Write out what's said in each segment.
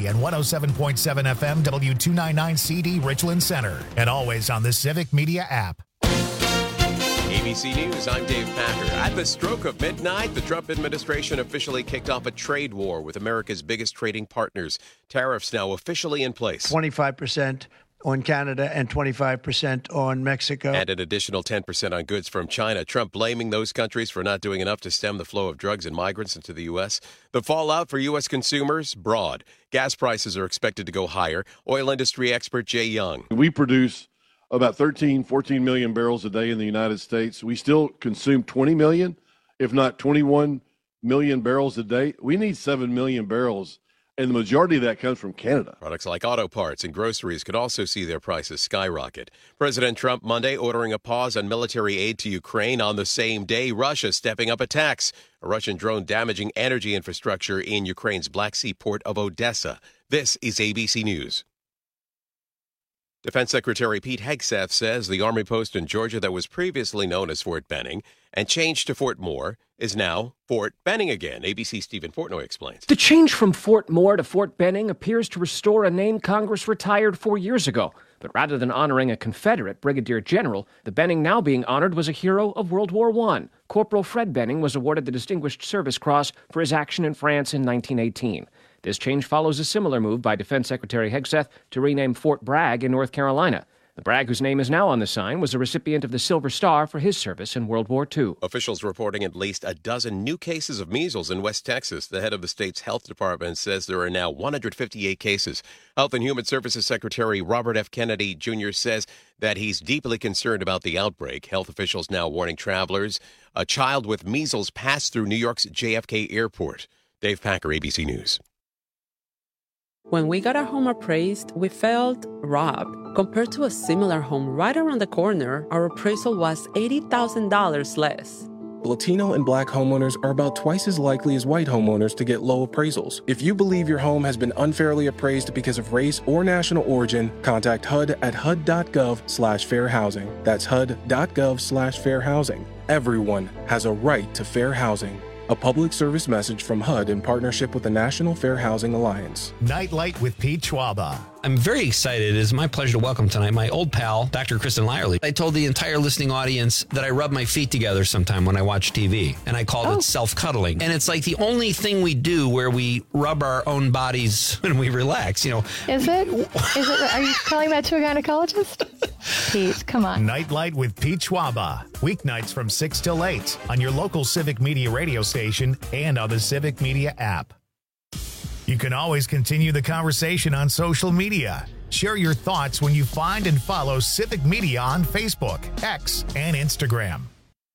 Milwaukee and 107.7 FM W299CD Richland Center. And always on the Civic Media app. ABC News, I'm Dave Packer. At the stroke of midnight, the Trump administration officially kicked off a trade war with America's biggest trading partners. Tariffs now officially in place. 25% on Canada and 25% on Mexico. And an additional 10% on goods from China. Trump blaming those countries for not doing enough to stem the flow of drugs and migrants into the U.S. The fallout for U.S. consumers, broad. Gas prices are expected to go higher. Oil industry expert Jay Young. We produce about 14 million barrels a day in the United States. We still consume 20 million, if not 21 million barrels a day. We need 7 million barrels, and the majority of that comes from Canada. Products like auto parts and groceries could also see their prices skyrocket. President Trump Monday ordering a pause on military aid to Ukraine. On the same day, Russia stepping up attacks. A Russian drone damaging energy infrastructure in Ukraine's Black Sea port of Odessa. This is ABC News. Defense Secretary Pete Hegseth says the Army post in Georgia that was previously known as Fort Benning and changed to Fort Moore is now Fort Benning again. ABC's Stephen Portnoy explains. The change from Fort Moore to Fort Benning appears to restore a name Congress retired 4 years ago. But rather than honoring a Confederate brigadier general, the Benning now being honored was a hero of World War I. Corporal Fred Benning was awarded the Distinguished Service Cross for his action in France in 1918. This change follows a similar move by Defense Secretary Hegseth to rename Fort Bragg in North Carolina. The Bragg, whose name is now on the sign, was a recipient of the Silver Star for his service in World War II. Officials reporting at least a dozen new cases of measles in West Texas. The head of the state's health department says there are now 158 cases. Health and Human Services Secretary Robert F. Kennedy Jr. says that he's deeply concerned about the outbreak. Health officials now warning travelers. A child with measles passed through New York's JFK airport. Dave Packer, ABC News. When we got our home appraised, we felt robbed. Compared to a similar home right around the corner, our appraisal was $80,000 less. Latino and Black homeowners are about twice as likely as white homeowners to get low appraisals. If you believe your home has been unfairly appraised because of race or national origin, contact HUD at HUD.gov/fair housing. That's HUD.gov/fair housing. Everyone has a right to fair housing. A public service message from HUD in partnership with the National Fair Housing Alliance. Nightlight with Pete Schwaba. I'm very excited. It is my pleasure to welcome tonight my old pal, Dr. Kristen Lyerly. I told the entire listening audience that I rub my feet together sometime when I watch TV, and I called it self-cuddling. And it's like the only thing we do where we rub our own bodies when we relax, you know. Is it? Are you calling that to a gynecologist? Pete, come on. Nightlight with Pete Schwaba. Weeknights from 6 till 8 on your local Civic Media radio station and on the Civic Media app. You can always continue the conversation on social media. Share your thoughts when you find and follow Civic Media on Facebook, X, and Instagram.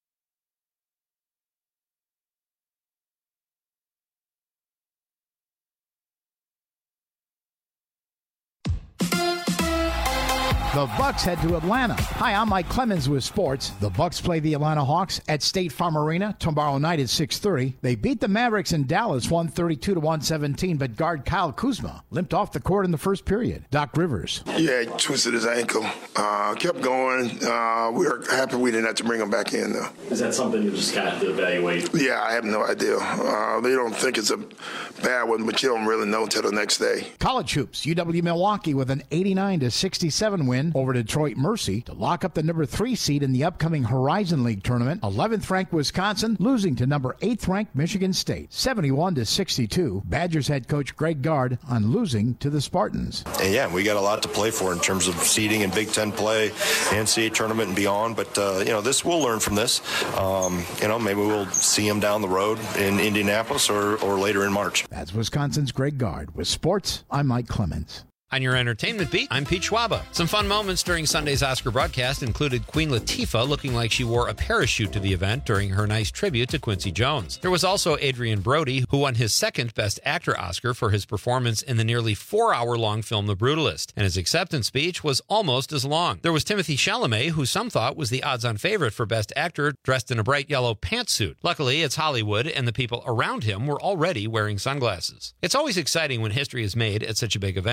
The Bucks head to Atlanta. Hi, I'm Mike Clemens with sports. The Bucks play the Atlanta Hawks at State Farm Arena tomorrow night at 6:30. They beat the Mavericks in Dallas 132-117, but guard Kyle Kuzma limped off the court in the first period. Doc Rivers. Yeah, he twisted his ankle. Kept going. We were happy we didn't have to bring him back in, though. Is that something you just kind of have to evaluate? Yeah, I have no idea. They don't think it's a bad one, but you don't really know until the next day. College hoops. UW Milwaukee with an 89-67 win over Detroit Mercy to lock up the number 3 seed in the upcoming Horizon League tournament. 11th ranked Wisconsin losing to number 8th ranked Michigan State 71-62. Badgers head coach Greg Gard on losing to the Spartans. And yeah, we got a lot to play for in terms of seeding and Big Ten play, NCAA tournament and beyond. But this we'll learn from this. Maybe we'll see them down the road in Indianapolis or later in March. That's Wisconsin's Greg Gard. With sports, I'm Mike Clemens. On your entertainment beat, I'm Pete Schwaba. Some fun moments during Sunday's Oscar broadcast included Queen Latifah looking like she wore a parachute to the event during her nice tribute to Quincy Jones. There was also Adrian Brody, who won his second Best Actor Oscar for his performance in the nearly 4-hour-long film The Brutalist, and his acceptance speech was almost as long. There was Timothée Chalamet, who some thought was the odds-on favorite for Best Actor, dressed in a bright yellow pantsuit. Luckily, it's Hollywood, and the people around him were already wearing sunglasses. It's always exciting when history is made at such a big event.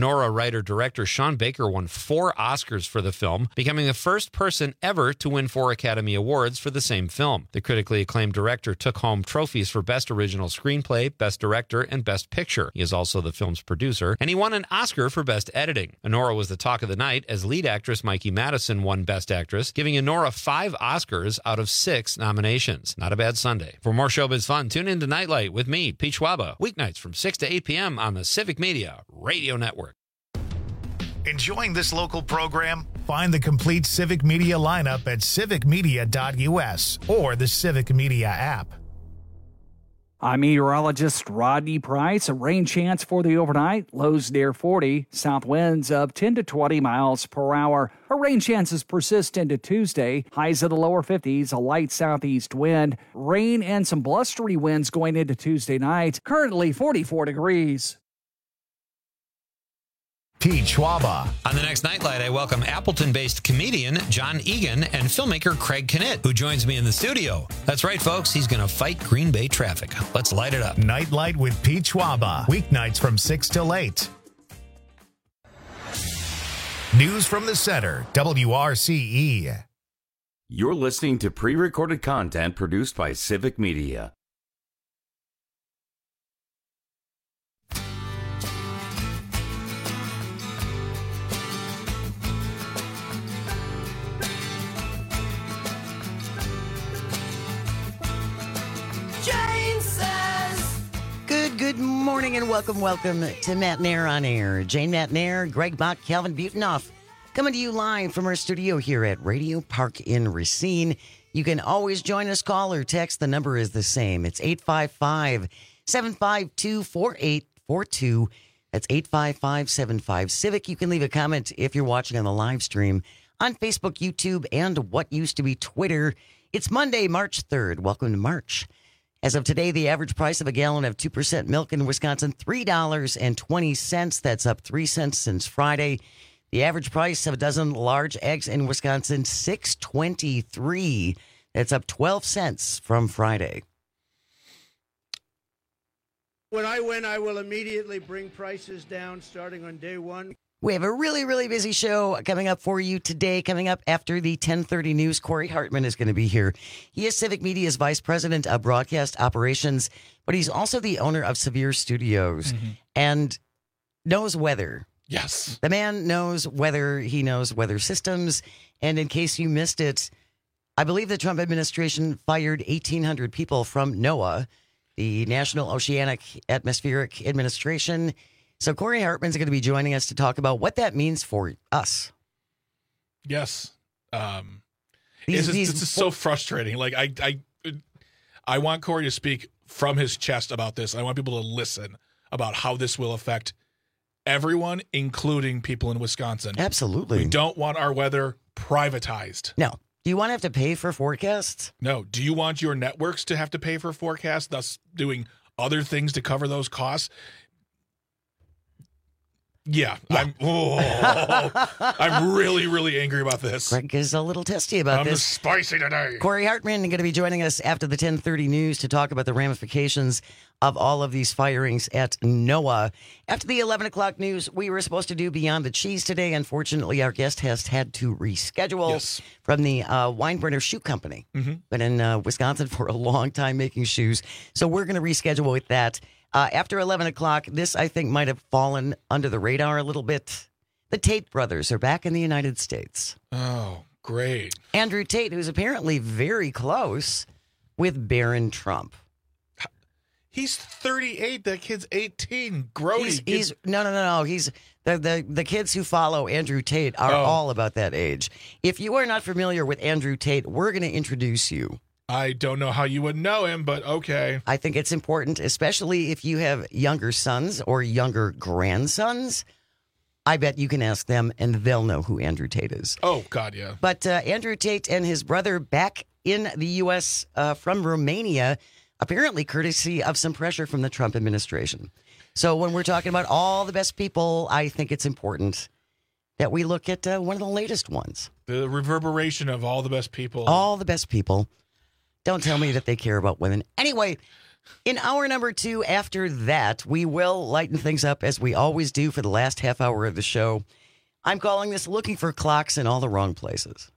Anora writer-director Sean Baker won 4 Oscars for the film, becoming the first person ever to win 4 Academy Awards for the same film. The critically acclaimed director took home trophies for Best Original Screenplay, Best Director, and Best Picture. He is also the film's producer, and he won an Oscar for Best Editing. Anora was the talk of the night as lead actress Mikey Madison won Best Actress, giving Anora 5 Oscars out of 6 nominations. Not a bad Sunday. For more showbiz fun, tune in to Nightlight with me, Pete Schwaba, weeknights from 6 to 8 p.m. on the Civic Media Radio Network. Enjoying this local program? Find the complete Civic Media lineup at civicmedia.us or the Civic Media app. I'm meteorologist Rodney Price. A rain chance for the overnight. Lows near 40. South winds of 10 to 20 miles per hour. Our rain chances persist into Tuesday. Highs of the lower 50s. A light southeast wind. Rain and some blustery winds going into Tuesday night. Currently 44 degrees. Pete Schwaba. On the next Nightlight, I welcome Appleton-based comedian John Egan and filmmaker Craig Knitt, who joins me in the studio. That's right, folks. He's going to fight Green Bay traffic. Let's light it up. Nightlight with Pete Schwaba. Weeknights from 6 till 8. News from the center. WRCE. You're listening to pre-recorded content produced by Civic Media. Good morning and welcome to Matt Nair on Air. Jane Matt Nair, Greg Bach, Calvin Butonoff, coming to you live from our studio here at Radio Park in Racine. You can always join us, call or text. The number is the same. It's 855-752-4842. That's 855-75-CIVIC. You can leave a comment if you're watching on the live stream on Facebook, YouTube, and what used to be Twitter. It's Monday, March 3rd. Welcome to March. As of today, the average price of a gallon of 2% milk in Wisconsin, $3.20. That's up 3 cents since Friday. The average price of a dozen large eggs in Wisconsin, $6.23. That's up 12 cents from Friday. When I win, I will immediately bring prices down starting on day one. We have a really, really busy show coming up for you today. Coming up after the 10:30 news, Corey Hartman is going to be here. He is Civic Media's Vice President of Broadcast Operations, but he's also the owner of Severe Studios and knows weather. Yes. The man knows weather. He knows weather systems. And in case you missed it, I believe the Trump administration fired 1,800 people from NOAA, the National Oceanic Atmospheric Administration. So Corey Hartman's going to be joining us to talk about what that means for us. Yes. This is so frustrating. Like I want Corey to speak from his chest about this. I want people to listen about how this will affect everyone, including people in Wisconsin. Absolutely. We don't want our weather privatized. No. Do you want to have to pay for forecasts? No. Do you want your networks to have to pay for forecasts, thus doing other things to cover those costs? Yeah. I'm really, really angry about this. Greg is a little testy about this. I'm spicy today. Corey Hartman is going to be joining us after the 10:30 news to talk about the ramifications of all of these firings at NOAA. After the 11 o'clock news, we were supposed to do Beyond the Cheese today. Unfortunately, our guest has had to reschedule from the Weinbrenner Shoe Company. Been in Wisconsin for a long time making shoes. So we're going to reschedule with that. After 11 o'clock, this, I think, might have fallen under the radar a little bit. The Tate brothers are back in the United States. Oh, great. Andrew Tate, who's apparently very close with Barron Trump. He's 38. That kid's 18. Grody. He's no. He's the kids who follow Andrew Tate are all about that age. If you are not familiar with Andrew Tate, we're going to introduce you. I don't know how you would know him, but okay. I think it's important, especially if you have younger sons or younger grandsons. I bet you can ask them, and they'll know who Andrew Tate is. Oh, God, yeah. But Andrew Tate and his brother back in the U.S. From Romania, apparently courtesy of some pressure from the Trump administration. So when we're talking about all the best people, I think it's important that we look at one of the latest ones. The reverberation of all the best people. All the best people. Don't tell me that they care about women. Anyway, In hour number 2, after that, we will lighten things up as we always do for the last half hour of the show. I'm calling this Looking for Clocks in All the Wrong Places.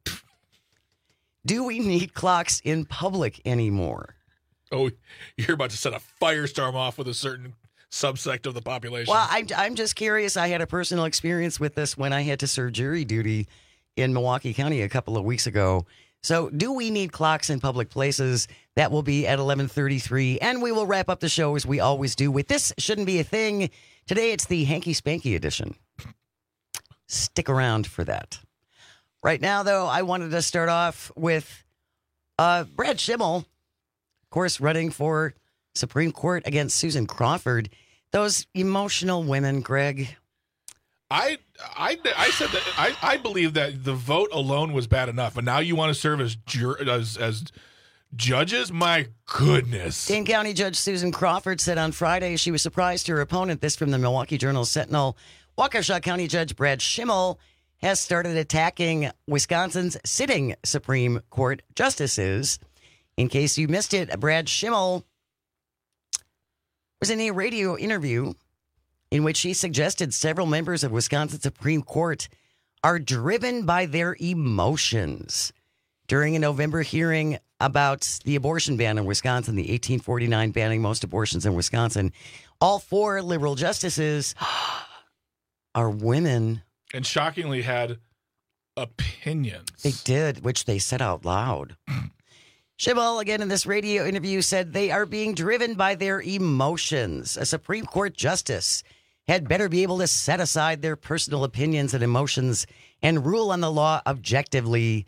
Do we need clocks in public anymore? Oh, you're about to set a firestorm off with a certain subsect of the population. Well, I'm just curious. I had a personal experience with this when I had to serve jury duty in Milwaukee County a couple of weeks ago. So do we need clocks in public places? That will be at 11:33, and we will wrap up the show as we always do with This Shouldn't Be a Thing. Today it's the Hanky Spanky edition. Stick around for that. Right now, though, I wanted to start off with Brad Schimmel, of course, running for Supreme Court against Susan Crawford. Those emotional women, Greg. I said that I believe that the vote alone was bad enough, but now you want to serve as judges? My goodness. Dane County Judge Susan Crawford said on Friday she was surprised her opponent, this from the Milwaukee Journal-Sentinel, Waukesha County Judge Brad Schimmel, has started attacking Wisconsin's sitting Supreme Court justices. In case you missed it, Brad Schimmel was in a radio interview in which he suggested several members of Wisconsin Supreme Court are driven by their emotions. During a November hearing about the abortion ban in Wisconsin, the 1849 banning most abortions in Wisconsin, all 4 liberal justices are women. And shockingly had opinions. They did, which they said out loud. Schimmel, again in this radio interview, said they are being driven by their emotions. A Supreme Court justice had better be able to set aside their personal opinions and emotions and rule on the law objectively.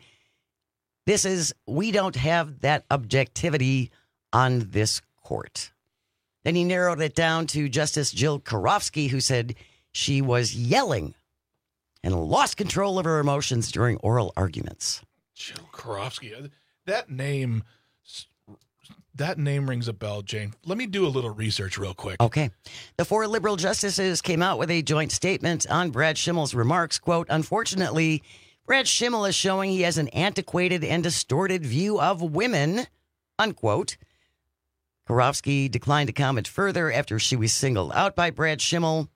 We don't have that objectivity on this court. Then he narrowed it down to Justice Jill Karofsky, who said she was yelling and lost control of her emotions during oral arguments. Jill Karofsky. That name rings a bell, Jane. Let me do a little research real quick. Okay. The 4 liberal justices came out with a joint statement on Brad Schimmel's remarks. Quote, unfortunately, Brad Schimmel is showing he has an antiquated and distorted view of women, unquote. Karofsky declined to comment further after she was singled out by Brad Schimmel.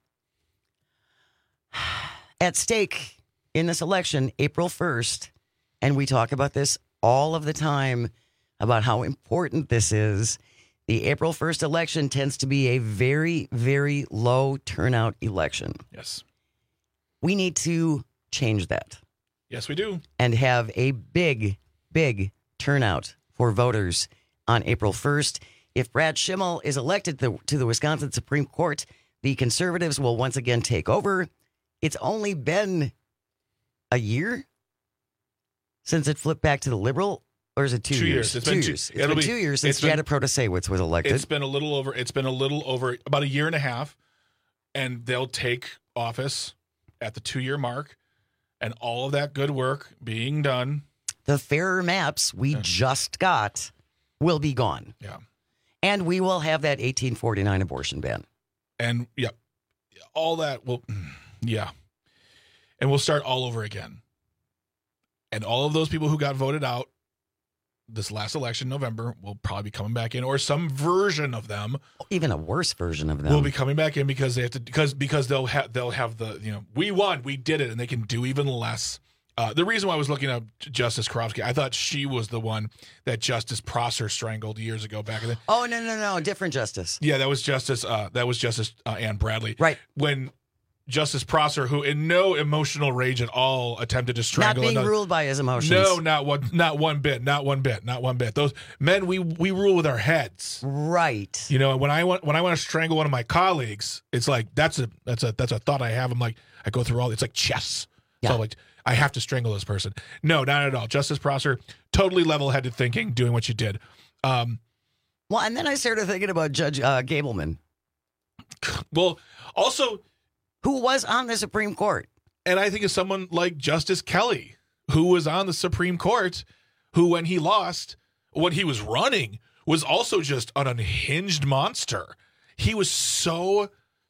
At stake in this election, April 1st, and we talk about this all of the time, about how important this is. The April 1st election tends to be a very, very low turnout election. Yes. We need to change that. Yes, we do. And have a big, big turnout for voters on April 1st. If Brad Schimmel is elected to the Wisconsin Supreme Court, the conservatives will once again take over. It's only been a year since it flipped back to the liberal, or is it 2 years? It's 2 been years. It's been 2 years since Janet Protasewicz was elected. It's been a little over about a year and a half, and they'll take office at the 2-year mark, and all of that good work being done. The fairer maps we just got will be gone. Yeah. And we will have that 1849 abortion ban. And yeah, all that will, yeah. And we'll start all over again. And all of those people who got voted out this last election, November, will probably be coming back in, or some version of them, even a worse version of them, will be coming back in because they have to, because they'll have the, we won, we did it, and they can do even less. The reason why I was looking up Justice Karofsky, I thought she was the one that Justice Prosser strangled years ago back in the. Oh no, different justice. Yeah, that was Justice Ann Bradley. Right. When Justice Prosser, who in no emotional rage at all attempted to strangle. Not being ruled by his emotions. No, not one bit. Those men, we rule with our heads. Right. You know, when I want to strangle one of my colleagues, it's like that's a thought I have. I'm like, I go through it's like chess. Yeah. So like, I have to strangle this person. No, not at all. Justice Prosser, totally level-headed thinking, doing what you did. Well, and then I started thinking about Judge Gableman. Well, also, who was on the Supreme Court. And I think of someone like Justice Kelly, who was on the Supreme Court, who, when he lost, when he was running, was also just an unhinged monster. He was so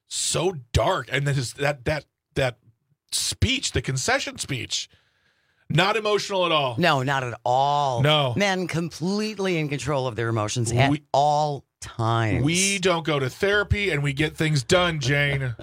dark. And then that speech, the concession speech, not emotional at all. No, not at all. No. Men completely in control of their emotions at all times. We don't go to therapy and we get things done, Jane.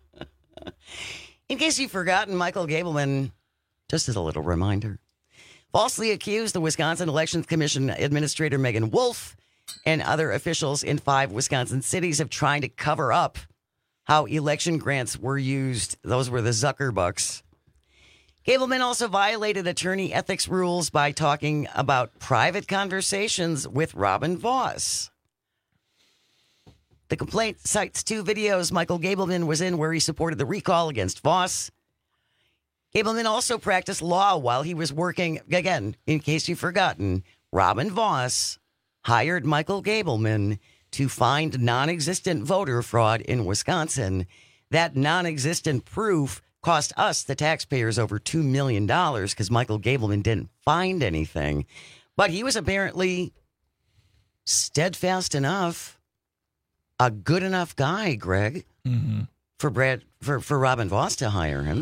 In case you've forgotten, Michael Gableman, just as a little reminder, falsely accused the Wisconsin Elections Commission Administrator Megan Wolf and other officials in 5 Wisconsin cities of trying to cover up how election grants were used. Those were the Zuckerbucks. Gableman also violated attorney ethics rules by talking about private conversations with Robin Voss. The complaint cites 2 videos Michael Gableman was in where he supported the recall against Voss. Gableman also practiced law while he was working. Again, in case you've forgotten, Robin Voss hired Michael Gableman to find non-existent voter fraud in Wisconsin. That non-existent proof cost us, the taxpayers, over $2 million because Michael Gableman didn't find anything. But he was apparently steadfast enough, a good enough guy, Greg, for Robin Voss to hire him.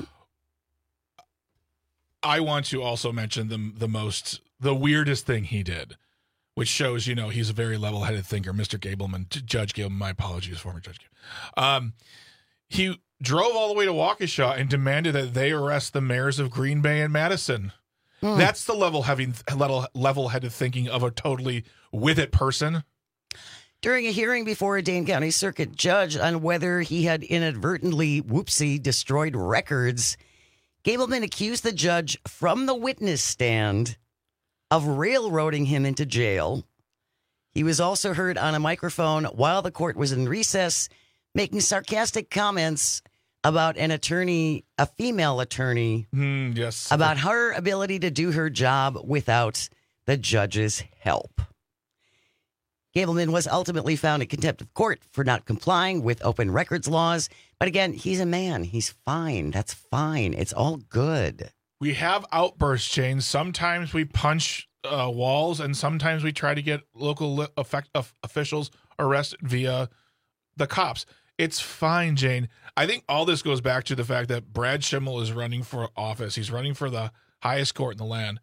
I want to also mention the weirdest thing he did, which shows, he's a very level-headed thinker, Mr. Gableman, Judge Gableman. My apologies, former Judge Gableman. He drove all the way to Waukesha and demanded that they arrest the mayors of Green Bay and Madison. That's the level-headed thinking of a totally with it person. During a hearing before a Dane County Circuit judge on whether he had inadvertently, destroyed records, Gableman accused the judge from the witness stand of railroading him into jail. He was also heard on a microphone while the court was in recess, making sarcastic comments about an attorney, a female attorney, yes, about her ability to do her job without the judge's help. Gableman was ultimately found in contempt of court for not complying with open records laws. But again, he's a man. He's fine. That's fine. It's all good. We have outbursts, Jane. Sometimes we punch walls, and sometimes we try to get local officials arrested via the cops. It's fine, Jane. I think all this goes back to the fact that Brad Schimmel is running for office. He's running for the highest court in the land.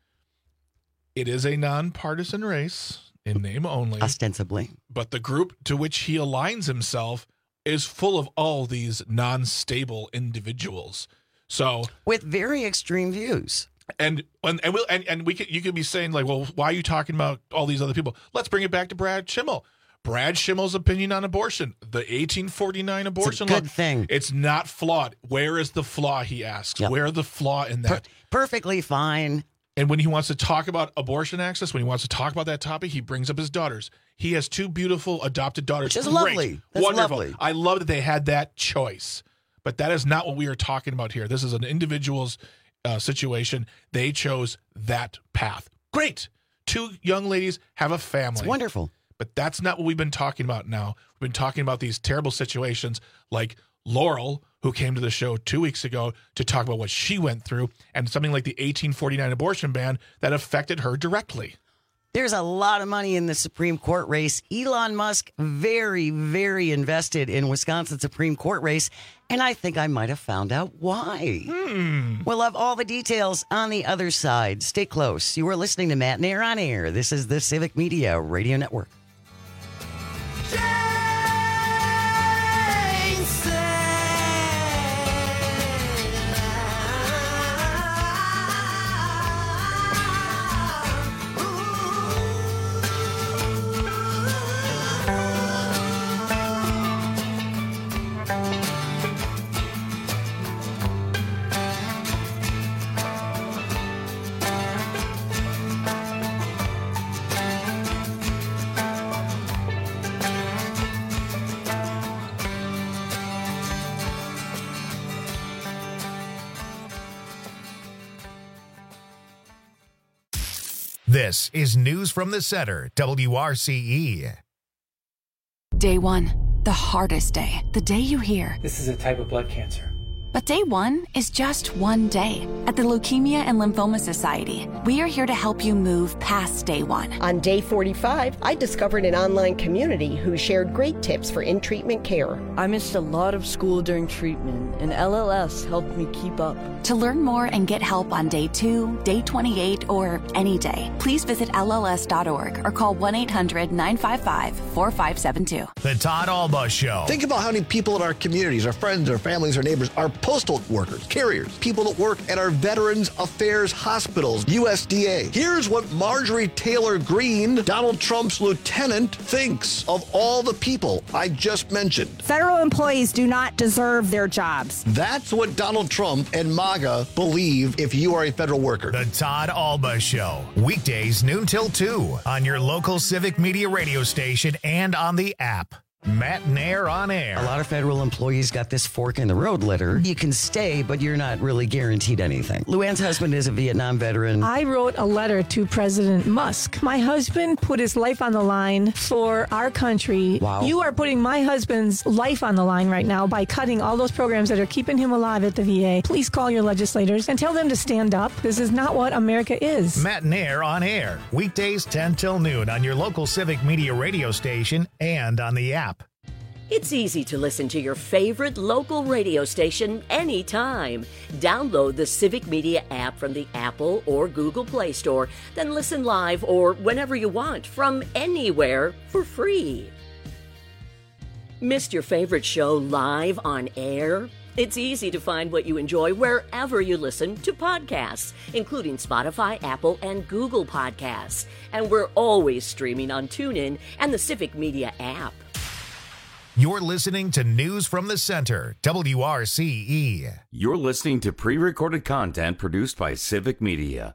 It is a nonpartisan race. In name only. Ostensibly. But the group to which he aligns himself is full of all these non-stable individuals. So with very extreme views. And you could be saying, like, well, why are you talking about all these other people? Let's bring it back to Brad Schimmel. Brad Schimmel's opinion on abortion, the 1849 abortion law. It's a good thing. It's not flawed. Where is the flaw, he asks. Yep. Where is the flaw in that? Perfectly fine. And when he wants to talk about abortion access, when he wants to talk about that topic, he brings up his daughters. He has 2 beautiful adopted daughters. Which is lovely. That's wonderful. Lovely. I love that they had that choice. But that is not what we are talking about here. This is an individual's situation. They chose that path. Great. 2 young ladies have a family. It's wonderful. But that's not what we've been talking about now. We've been talking about these terrible situations like Laurel, who came to the show 2 weeks ago to talk about what she went through, and something like the 1849 abortion ban that affected her directly. There's a lot of money in the Supreme Court race. Elon Musk, very, very invested in Wisconsin Supreme Court race, and I think I might have found out why. We'll have all the details on the other side. Stay close. You are listening to Matt Nair on Air. This is the Civic Media Radio Network. This is News from the Center, WRCE. Day 1, the hardest day. The day you hear, "This is a type of blood cancer. But day one is just one day. At the Leukemia and Lymphoma Society, we are here to help you move past day one. On day 45, I discovered an online community who shared great tips for in-treatment care. I missed a lot of school during treatment, and LLS helped me keep up. To learn more and get help on day 2, day 28, or any day, please visit LLS.org or call 1-800-955-4572. The Todd Alba Show. Think about how many people in our communities, our friends, our families, our neighbors, our postal workers, carriers, people that work at our Veterans Affairs hospitals, USDA. Here's what Marjorie Taylor Greene, Donald Trump's lieutenant, thinks of all the people I just mentioned. Federal employees do not deserve their jobs. That's what Donald Trump and MAGA believe if you are a federal worker. The Todd Alba Show. Weekdays noon till 2 on your local Civic Media radio station and on the app. Matt Nair on air. A lot of federal employees got this fork in the road letter. You can stay, but you're not really guaranteed anything. Luann's husband is a Vietnam veteran. I wrote a letter to President Musk. My husband put his life on the line for our country. Wow. You are putting my husband's life on the line right now by cutting all those programs that are keeping him alive at the VA. Please call your legislators and tell them to stand up. This is not what America is. Matt Nair on air. Weekdays 10 till noon on your local Civic Media radio station and on the app. It's easy to listen to your favorite local radio station anytime. Download the Civic Media app from the Apple or Google Play Store, then listen live or whenever you want from anywhere for free. Missed your favorite show live on air? It's easy to find what you enjoy wherever you listen to podcasts, including Spotify, Apple, and Google Podcasts. And we're always streaming on TuneIn and the Civic Media app. You're listening to News from the Center, WRCE. You're listening to pre-recorded content produced by Civic Media.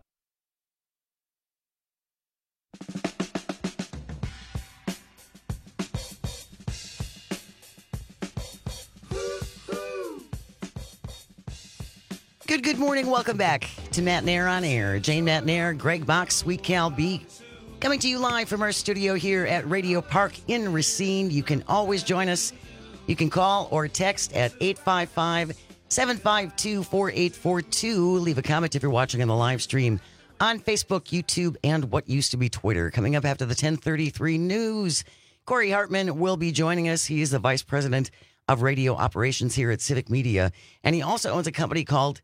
Good morning. Welcome back to Matt Nair on air. Jane Matt Nair, Greg Box, Sweet Cal B. Coming to you live from our studio here at Radio Park in Racine. You can always join us. You can call or text at 855-752-4842. Leave a comment if you're watching on the live stream on Facebook, YouTube, and what used to be Twitter. Coming up after the 10:33 news, Corey Hartman will be joining us. He is the Vice President of Radio Operations here at Civic Media, and he also owns a company called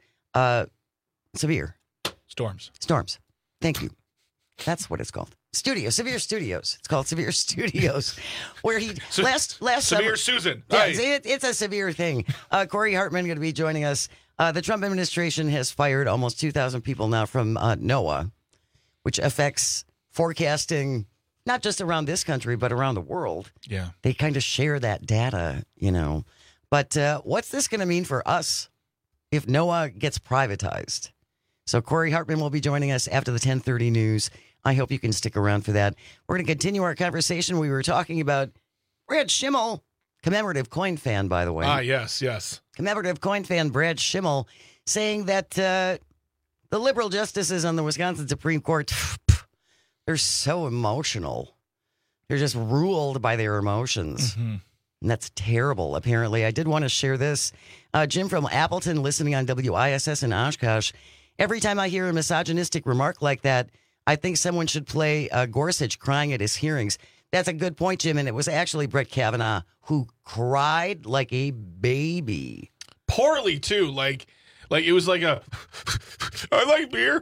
Severe Storms. Thank you. That's what it's called. Severe Studios. It's called Severe Studios, where he last Severe summer, Susan. Yeah, Hey. it's a severe thing. Corey Hartman going to be joining us. The Trump administration has fired almost 2,000 people now from NOAA, which affects forecasting not just around this country but around the world. Yeah, they kind of share that data, But what's this going to mean for us if NOAA gets privatized? So Corey Hartman will be joining us after the 10:30 news. I hope you can stick around for that. We're going to continue our conversation. We were talking about Brad Schimmel, commemorative coin fan, by the way. Yes. Commemorative coin fan Brad Schimmel saying that the liberal justices on the Wisconsin Supreme Court, they're so emotional. They're just ruled by their emotions. Mm-hmm. And that's terrible, apparently. I did want to share this. Jim from Appleton, listening on WISS in Oshkosh. Every time I hear a misogynistic remark like that, I think someone should play Gorsuch crying at his hearings. That's a good point, Jim. And it was actually Brett Kavanaugh who cried like a baby. Poorly, too. Like it was like a, I like beer.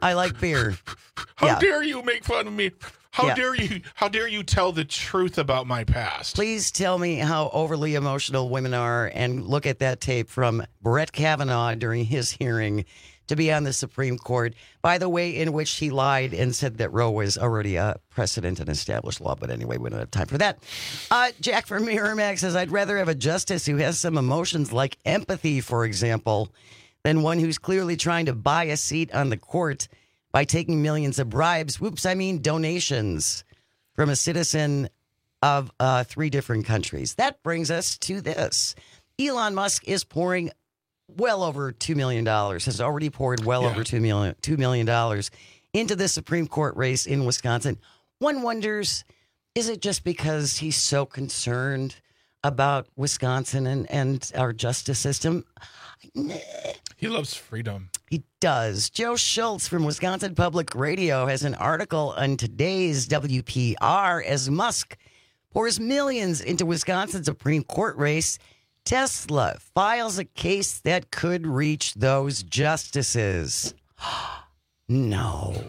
How dare you make fun of me? How dare you tell the truth about my past? Please tell me how overly emotional women are and look at that tape from Brett Kavanaugh during his hearing to be on the Supreme Court, by the way in which he lied and said that Roe was already a precedent and established law. But anyway, we don't have time for that. Jack from Miramax says, I'd rather have a justice who has some emotions like empathy, for example, than one who's clearly trying to buy a seat on the court by taking millions of bribes. Donations from a citizen of 3 different countries. That brings us to this. Elon Musk is pouring well over $2 million, has already poured over $2 million into the Supreme Court race in Wisconsin. One wonders, is it just because he's so concerned about Wisconsin and our justice system. He loves freedom. He does. Joe Schultz from Wisconsin Public Radio has an article on today's WPR as Musk pours millions into Wisconsin Supreme Court race. Tesla files a case that could reach those justices. No.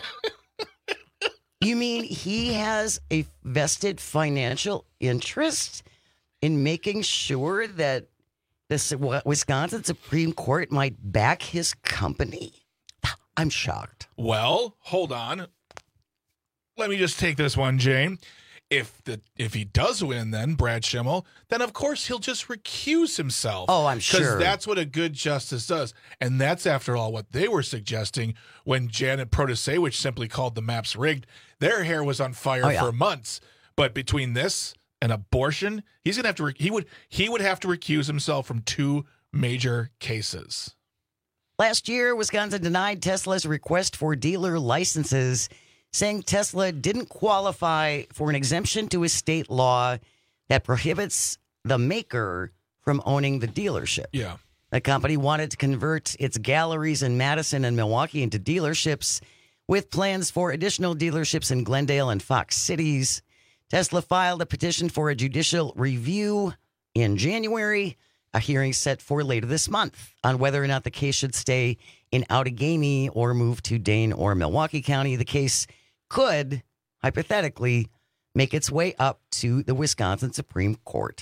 You mean he has a vested financial interest in making sure that the Wisconsin Supreme Court might back his company? I'm shocked. Well, hold on. Let me just take this one, Jane. If he does win, then Brad Schimmel, then of course he'll just recuse himself. Oh, I'm sure. Because that's what a good justice does. And that's, after all, what they were suggesting when Janet Protasewicz simply called the maps rigged. Their hair was on fire for months. But between this and abortion, he's gonna have to he would have to recuse himself from 2 major cases. Last year, Wisconsin denied Tesla's request for dealer licenses, saying Tesla didn't qualify for an exemption to a state law that prohibits the maker from owning the dealership. Yeah. The company wanted to convert its galleries in Madison and Milwaukee into dealerships, with plans for additional dealerships in Glendale and Fox Cities. Tesla filed a petition for a judicial review in January, a hearing set for later this month on whether or not the case should stay in Outagamie or move to Dane or Milwaukee County. The case could, hypothetically, make its way up to the Wisconsin Supreme Court.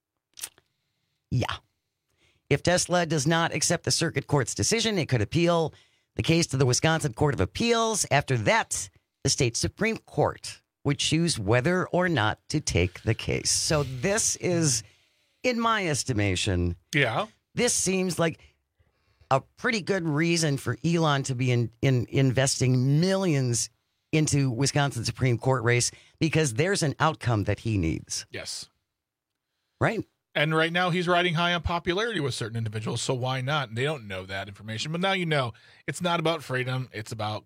Yeah. If Tesla does not accept the circuit court's decision, it could appeal the case to the Wisconsin Court of Appeals. After that, the state Supreme Court would choose whether or not to take the case. So this is, in my estimation, this seems like a pretty good reason for Elon to be in investing millions into Wisconsin Supreme Court race, because there's an outcome that he needs. Yes. Right? And right now he's riding high on popularity with certain individuals, so why not? They don't know that information, but now you know. It's not about freedom. It's about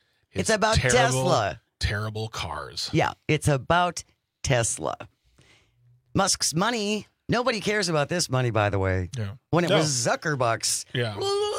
Tesla. Terrible cars. Yeah, it's about Tesla. Musk's money. Nobody cares about this money, by the way. Yeah. When it was Zuckerbucks. Yeah.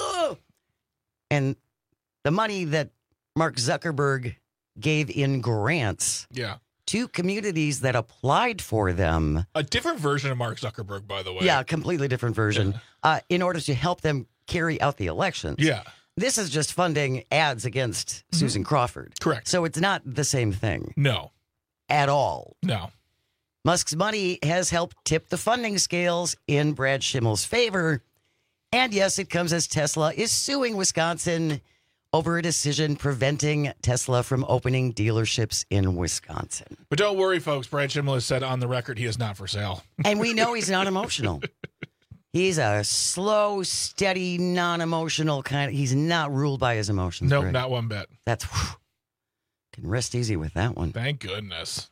And the money that Mark Zuckerberg gave in grants. Yeah. To communities that applied for them. A different version of Mark Zuckerberg, by the way. Yeah, a completely different version. Yeah. In order to help them carry out the elections. Yeah. This is just funding ads against Susan Crawford. Correct. So it's not the same thing. No. At all. No. Musk's money has helped tip the funding scales in Brad Schimmel's favor. And yes, it comes as Tesla is suing Wisconsin over a decision preventing Tesla from opening dealerships in Wisconsin. But don't worry, folks. Brad Schimmel has said on the record he is not for sale. And we know he's not emotional. He's a slow, steady, non-emotional kind of... He's not ruled by his emotions. Nope, Greg. not one bit. That's... Can rest easy with that one. Thank goodness.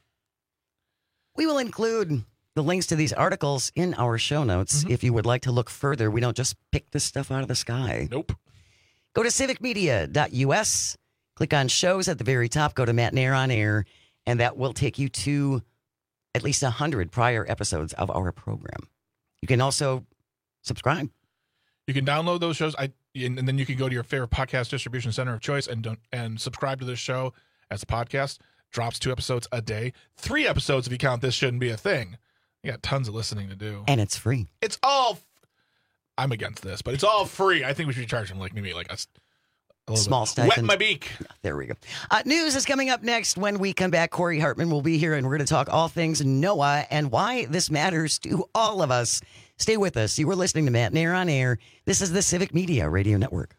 We will include the links to these articles in our show notes if you would like to look further. We don't just pick this stuff out of the sky. Nope. Go to civicmedia.us, click on shows at the very top, go to Matt Nair on Air, and that will take you to at least 100 prior episodes of our program. You can also subscribe. You can download those shows, and then you can go to your favorite podcast distribution center of choice and subscribe to this show as a podcast. Drops 2 episodes a day. 3 episodes if you count This Shouldn't Be a Thing. You got tons of listening to do. And it's free. It's all... I'm against this, but it's all free. I think we should charge them maybe a small stipend. Wet my beak. Yeah, there we go. News is coming up next. When we come back, Corey Hartman will be here, and we're going to talk all things NOAA and why this matters to all of us. Stay with us. You were listening to Matt Nair on Air. This is the Civic Media Radio Network.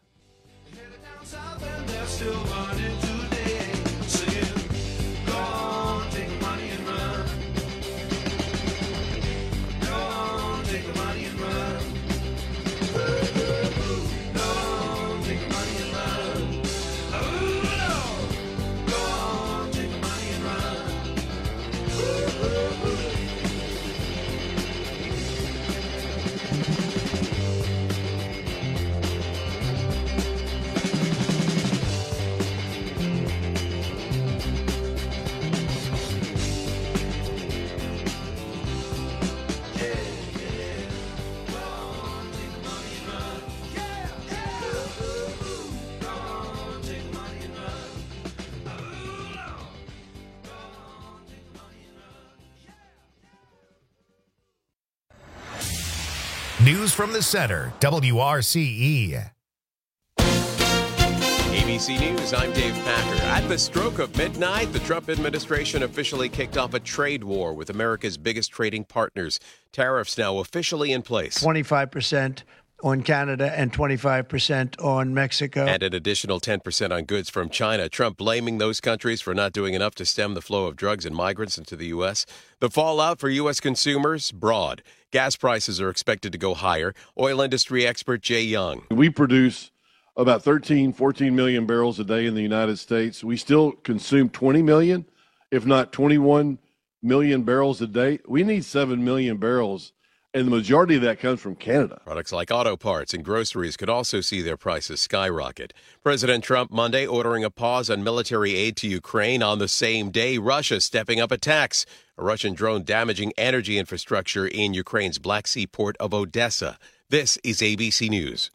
News from the Center, WRCE. ABC News, I'm Dave Packer. At the stroke of midnight, the Trump administration officially kicked off a trade war with America's biggest trading partners. Tariffs now officially in place. 25% on Canada and 25% on Mexico. And an additional 10% on goods from China. Trump blaming those countries for not doing enough to stem the flow of drugs and migrants into the U.S. The fallout for U.S. consumers, broad. Gas prices are expected to go higher. Oil industry expert Jay Young. We produce about 14 million barrels a day in the United States. We still consume 20 million, if not 21 million barrels a day. We need 7 million barrels, and the majority of that comes from Canada. Products like auto parts and groceries could also see their prices skyrocket. President Trump Monday ordering a pause on military aid to Ukraine. On the same day, Russia stepping up attacks. A Russian drone damaging energy infrastructure in Ukraine's Black Sea port of Odessa. This is ABC News.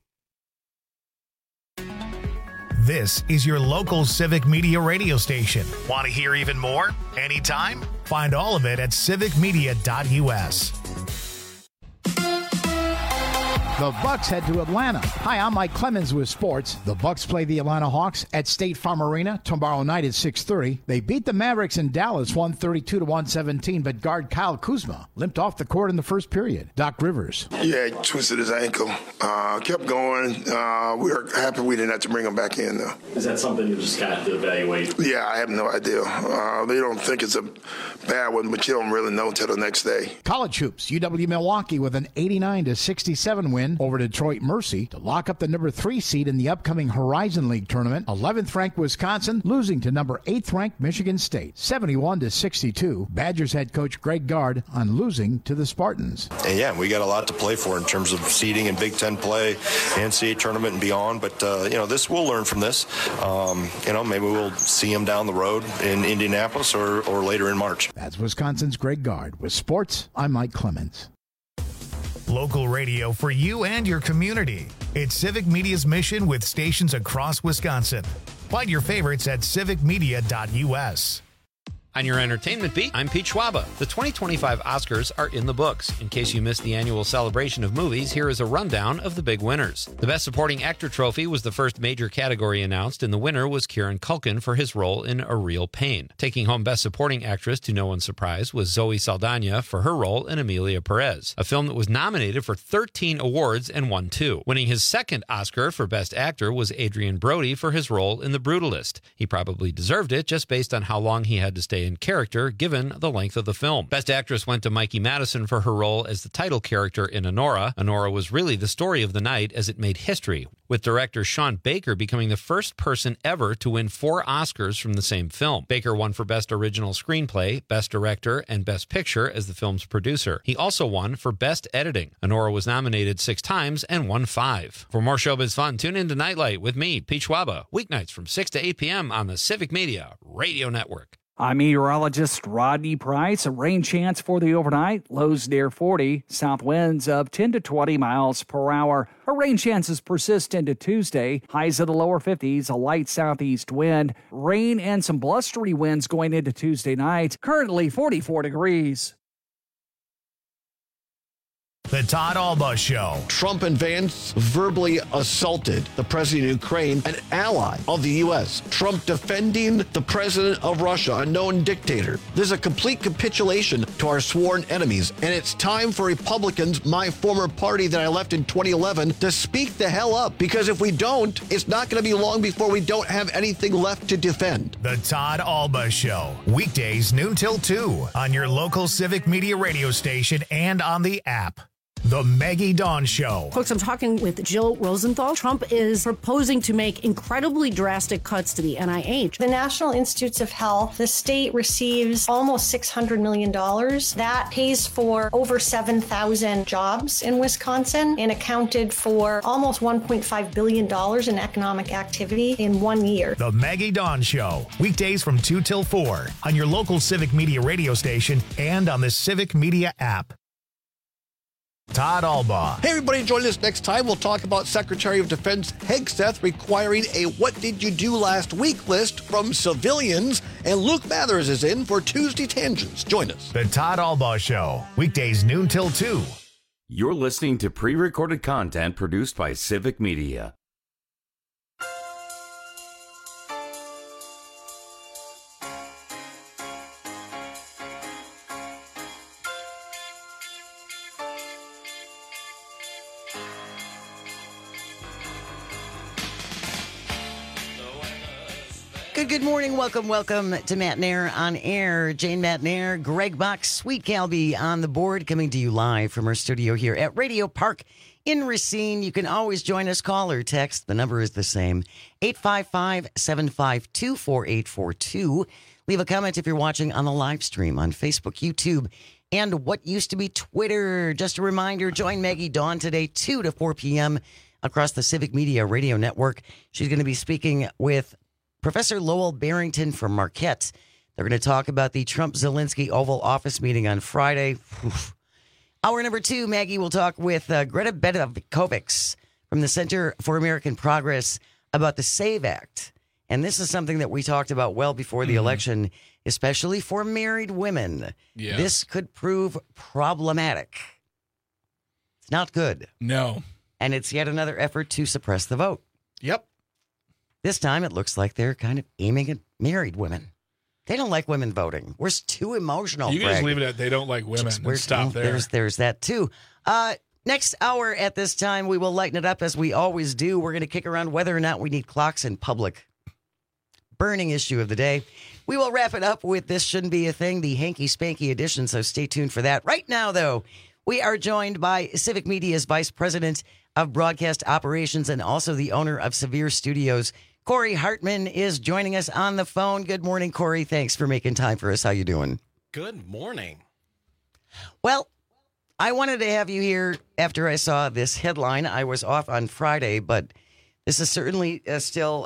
This is your local Civic Media radio station. Want to hear even more? Anytime? Find all of it at civicmedia.us. The Bucks head to Atlanta. Hi, I'm Mike Clemens with sports. The Bucks play the Atlanta Hawks at State Farm Arena tomorrow night at 6:30. They beat the Mavericks in Dallas 132-117, but guard Kyle Kuzma limped off the court in the first period. Doc Rivers. Yeah, he twisted his ankle. Kept going. We were happy we didn't have to bring him back in, though. Is that something you just got to evaluate? Yeah, I have no idea. They don't think it's a bad one, but you don't really know until the next day. College hoops. UW Milwaukee with an 89-67 win over Detroit Mercy to lock up the number 3 seed in the upcoming Horizon League tournament. 11th ranked Wisconsin losing to number 8th ranked Michigan State 71-62. Badgers head coach Greg Gard on losing to the Spartans. And yeah, we got a lot to play for in terms of seeding and Big Ten play, NCAA tournament and beyond. But this we'll learn from this. Maybe we'll see them down the road in Indianapolis or later in March. That's Wisconsin's Greg Gard. With sports, I'm Mike Clemens. Local radio for you and your community. It's Civic Media's mission with stations across Wisconsin. Find your favorites at civicmedia.us. On your entertainment beat, I'm Pete Schwaba. The 2025 Oscars are in the books. In case you missed the annual celebration of movies, here is a rundown of the big winners. The Best Supporting Actor trophy was the first major category announced, and the winner was Kieran Culkin for his role in A Real Pain. Taking home Best Supporting Actress, to no one's surprise, was Zoe Saldana for her role in Emilia Perez, a film that was nominated for 13 awards and won 2. Winning his second Oscar for Best Actor was Adrian Brody for his role in The Brutalist. He probably deserved it just based on how long he had to stay in character given the length of the film. Best Actress went to Mikey Madison for her role as the title character in Anora. Anora was really the story of the night as it made history, with director Sean Baker becoming the first person ever to win 4 Oscars from the same film. Baker won for Best Original Screenplay, Best Director, and Best Picture as the film's producer. He also won for Best Editing. Anora was nominated 6 times and won 5. For more showbiz fun, tune in to Nightlight with me, Pete Schwaba, weeknights from 6 to 8 p.m. on the Civic Media Radio Network. I'm meteorologist Rodney Price. A rain chance for the overnight. Lows near 40. South winds of 10 to 20 miles per hour. A rain chances persist into Tuesday. Highs of the lower 50s. A light southeast wind. Rain and some blustery winds going into Tuesday night. Currently 44 degrees. The Todd Alba Show. Trump and Vance verbally assaulted the president of Ukraine, an ally of the U.S. Trump defending the president of Russia, a known dictator. This is a complete capitulation to our sworn enemies, and it's time for Republicans, my former party that I left in 2011, to speak the hell up, because if we don't, it's not going to be long before we don't have anything left to defend. The Todd Alba Show. Weekdays noon till 2 on your local Civic Media radio station and on the app. The Maggie Dawn Show. Folks, I'm talking with Jill Rosenthal. Trump is proposing to make incredibly drastic cuts to the NIH. The National Institutes of Health, the state receives almost $600 million. That pays for over 7,000 jobs in Wisconsin and accounted for almost $1.5 billion in economic activity in 1 year. The Maggie Dawn Show. Weekdays from 2 till 4 on your local Civic Media radio station and on the Civic Media app. Todd Alba. Hey, everybody, join us next time. We'll talk about Secretary of Defense Hegseth requiring a what did you do last week list from civilians. And Luke Mathers is in for Tuesday Tangents. Join us. The Todd Alba Show. Weekdays noon till 2. You're listening to pre-recorded content produced by Civic Media. Good morning. Welcome to Matt Nair on Air. Jane Matt Nair, Greg Bach, Sweet Calby on the board, coming to you live from our studio here at Radio Park in Racine. You can always join us, call or text. The number is the same, 855-752-4842. Leave a comment if you're watching on the live stream on Facebook, YouTube, and what used to be Twitter. Just a reminder, join Maggie Dawn today, 2 to 4 p.m. across the Civic Media Radio Network. She's going to be speaking with Professor Lowell Barrington from Marquette. They're going to talk about the Trump-Zelensky Oval Office meeting on Friday. Hour number 2, Maggie will talk with Greta Bedekovics from the Center for American Progress about the SAVE Act. And this is something that we talked about well before the election, especially for married women. Yeah. This could prove problematic. It's not good. No. And it's yet another effort to suppress the vote. Yep. This time it looks like they're kind of aiming at married women. They don't like women voting. We're too emotional. You can just leave it at they don't like women and stop there. There's that too. Next hour at this time, we will lighten it up as we always do. We're going to kick around whether or not we need clocks in public. Burning issue of the day. We will wrap it up with This Shouldn't Be a Thing, the hanky spanky edition, so stay tuned for that. Right now, though, we are joined by Civic Media's Vice President of Broadcast Operations and also the owner of Severe Studios. Corey Hartman is joining us on the phone. Good morning, Corey. Thanks for making time for us. How you doing? Good morning. Well, I wanted to have you here after I saw this headline. I was off on Friday, but this is certainly still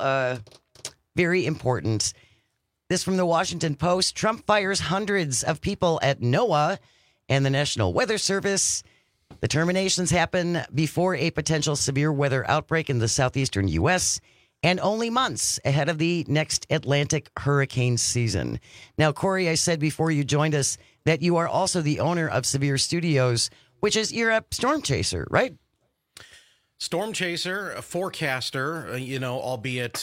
very important. This from the Washington Post. Trump fires hundreds of people at NOAA and the National Weather Service. The terminations happen before a potential severe weather outbreak in the southeastern U.S., and only months ahead of the next Atlantic hurricane season. Now, Corey, I said before you joined us that you are also the owner of Severe Studios, which is, you're a storm chaser, right? Storm chaser, a forecaster, albeit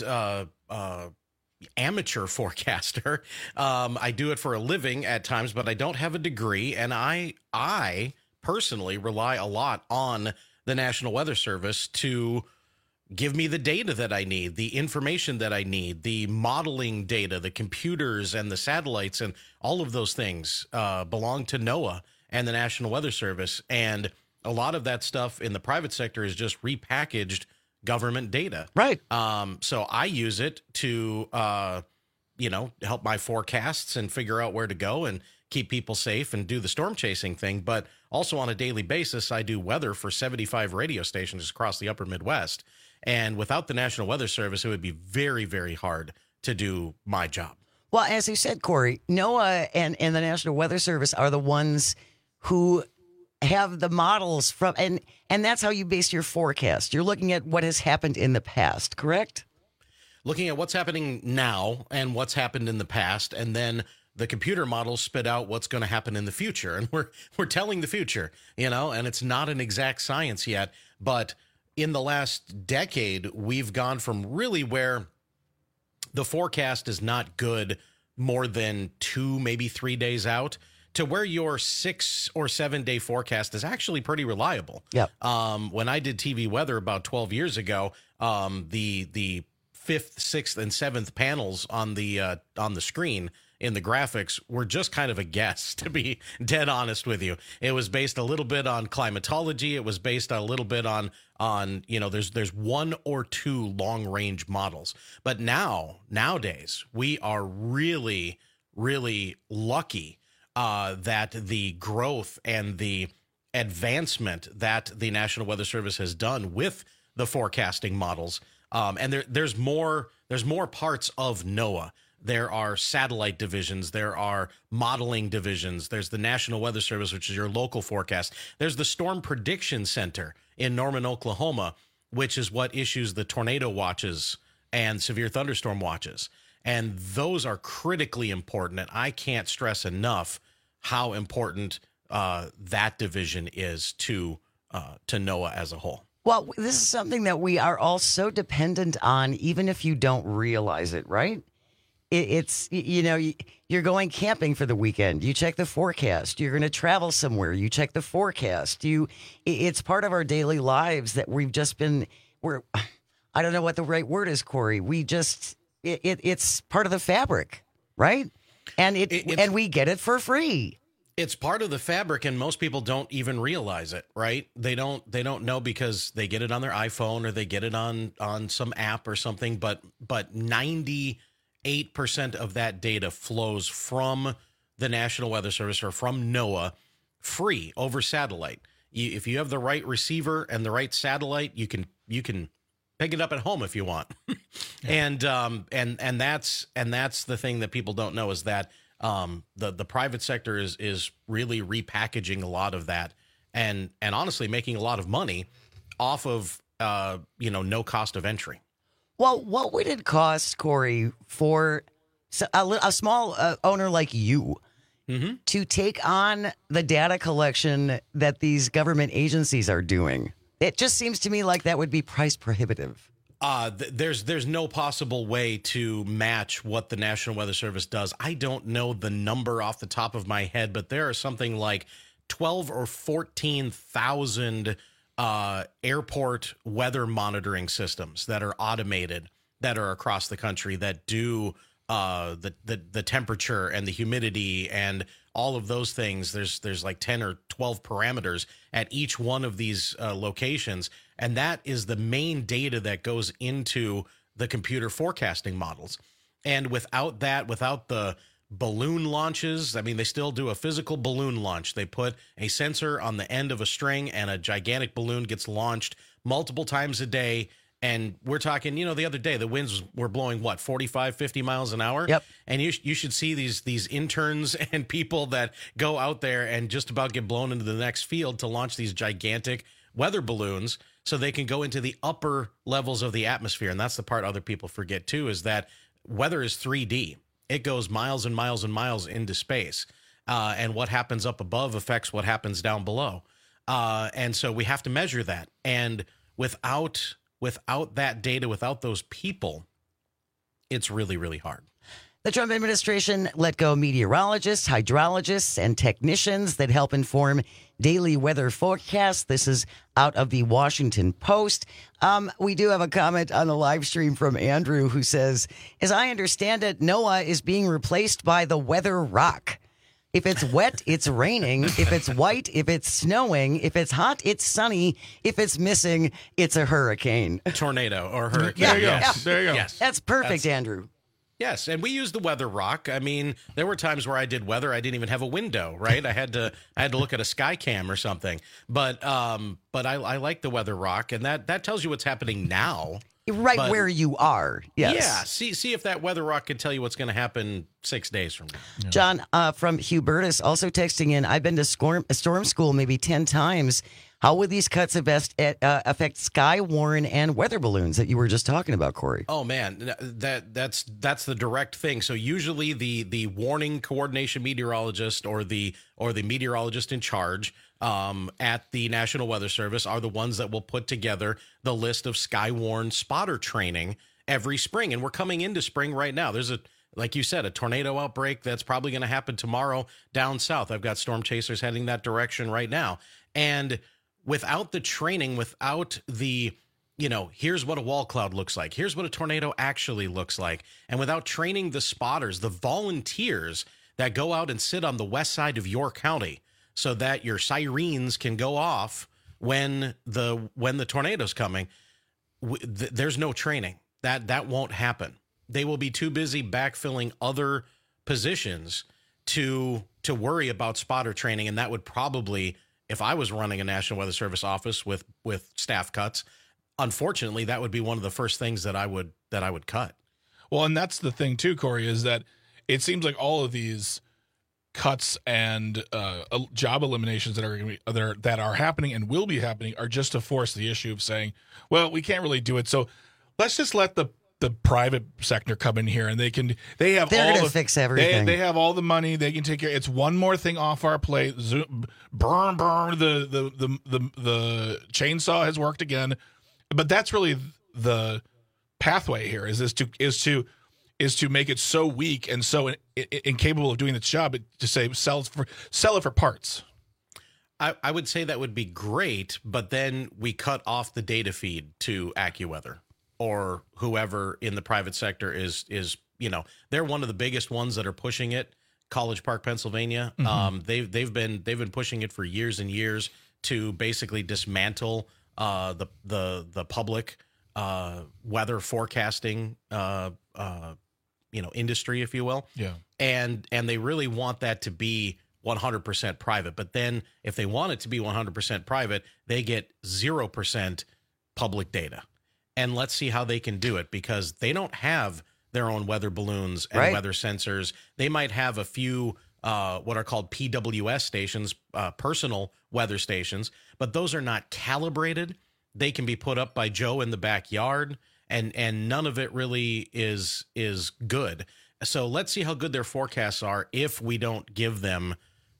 amateur forecaster. I do it for a living at times, but I don't have a degree, and I personally rely a lot on the National Weather Service to give me the data that I need, the information that I need, the modeling data, the computers and the satellites and all of those things belong to NOAA and the National Weather Service. And a lot of that stuff in the private sector is just repackaged government data. Right. So I use it to, help my forecasts and figure out where to go and keep people safe and do the storm chasing thing. But also on a daily basis, I do weather for 75 radio stations across the upper Midwest. And without the National Weather Service, it would be very, very hard to do my job. Well, as you said, Corey, NOAA and the National Weather Service are the ones who have the models from, and that's how you base your forecast. You're looking at what has happened in the past, correct? Looking at what's happening now and what's happened in the past, and then the computer models spit out what's going to happen in the future. And we're telling the future, and it's not an exact science yet, but in the last decade, we've gone from really where the forecast is not good more than 2, maybe 3 days out to where your 6 or 7 day forecast is actually pretty reliable. Yeah. When I did TV weather about 12 years ago, the 5th, 6th, and 7th panels on the screen in the graphics were just kind of a guess, to be dead honest with you. It was based a little bit on climatology. It was based a little bit on there's 1 or 2 long range models. But nowadays, we are really, really lucky that the growth and the advancement that the National Weather Service has done with the forecasting models. And there's more parts of NOAA. There are satellite divisions. There are modeling divisions. There's the National Weather Service, which is your local forecast. There's the Storm Prediction Center in Norman, Oklahoma, which is what issues the tornado watches and severe thunderstorm watches. And those are critically important. And I can't stress enough how important that division is to NOAA as a whole. Well, this is something that we are all so dependent on, even if you don't realize it, right? It's, you're going camping for the weekend. You check the forecast. You're going to travel somewhere. You check the forecast. It's part of our daily lives that we've just been, I don't know what the right word is, Corey. It's part of the fabric, right? And and we get it for free. It's part of the fabric, and most people don't even realize it, right? They don't know because they get it on their iPhone or they get it on some app or something. But 98% of that data flows from the National Weather Service or from NOAA free over satellite. If you have the right receiver and the right satellite, you can pick it up at home if you want. And that's the thing that people don't know is that the private sector is really repackaging a lot of that and honestly making a lot of money off of no cost of entry. Well, what would it cost, Corey, for a small owner like you to take on the data collection that these government agencies are doing? It just seems to me like that would be price prohibitive. There's no possible way to match what the National Weather Service does. I don't know the number off the top of my head, but there are something like 12 or 14,000 airport weather monitoring systems that are automated that are across the country that do the temperature and the humidity and all of those things. There's like 10 or 12 parameters at each one of these locations. And that is the main data that goes into the computer forecasting models. And without that, without the balloon launches, I mean, they still do a physical balloon launch. They put a sensor on the end of a string and a gigantic balloon gets launched multiple times a day. And we're talking, the other day, the winds were blowing, 45, 50 miles an hour? Yep. And you should see these interns and people that go out there and just about get blown into the next field to launch these gigantic weather balloons so they can go into the upper levels of the atmosphere. And that's the part other people forget, too, is that weather is 3D. It goes miles and miles and miles into space. And what happens up above affects what happens down below. And so we have to measure that. And without that data, without those people, it's really, really hard. The Trump administration let go meteorologists, hydrologists, and technicians that help inform daily weather forecasts. This is out of the Washington Post. We do have a comment on the live stream from Andrew who says, as I understand it, NOAA is being replaced by the Weather Rock. If it's wet, it's raining. If it's white, if it's snowing. If it's hot, it's sunny. If it's missing, it's a hurricane. Tornado or hurricane. There you go. Yes. There you go. Yes. That's perfect, Andrew. Yes, and we use the Weather Rock. I mean, there were times where I did weather, I didn't even have a window, right? I had to look at a sky cam or something. But I like the Weather Rock, and that tells you what's happening now. Right where you are. Yes. Yeah. See if that Weather Rock can tell you what's going to happen 6 days from now. Yeah. John from Hubertus also texting in, I've been to storm school maybe 10 times. How would these cuts affect Skywarn and weather balloons that you were just talking about, Corey? Oh man, that's the direct thing. So usually the warning coordination meteorologist or the meteorologist in charge at the National Weather Service are the ones that will put together the list of Skywarn spotter training every spring. And we're coming into spring right now. There's like you said, a tornado outbreak that's probably going to happen tomorrow down south. I've got storm chasers heading that direction right now. And without the training, without the, here's what a wall cloud looks like, here's what a tornado actually looks like, and without training the spotters, the volunteers that go out and sit on the west side of your county so that your sirens can go off when the tornado's coming, there's no training. That won't happen. They will be too busy backfilling other positions to worry about spotter training, and that would probably, if I was running a National Weather Service office with staff cuts, unfortunately, that would be one of the first things that I would cut. Well, and that's the thing too, Corey, is that it seems like all of these cuts and job eliminations that are happening and will be happening are just to force the issue of saying, well, we can't really do it, so let's just let the the private sector come in here and they're going to fix everything. They have all the money. They can take care. It's one more thing off our plate. Burn. The chainsaw has worked again, but that's really the pathway here. Is to make it so weak and so incapable of doing its job to say sell it for parts. I would say that would be great, but then we cut off the data feed to AccuWeather or whoever in the private sector is they're one of the biggest ones that are pushing it. College Park, Pennsylvania. Mm-hmm. They've been pushing it for years and years to basically dismantle the public weather forecasting industry, if you will. Yeah. And they really want that to be 100% private. But then if they want it to be 100% private, they get 0% public data. And let's see how they can do it, because they don't have their own weather balloons and weather sensors. They might have a few what are called PWS stations, personal weather stations, but those are not calibrated. They can be put up by Joe in the backyard, and none of it really is good. So let's see how good their forecasts are if we don't give them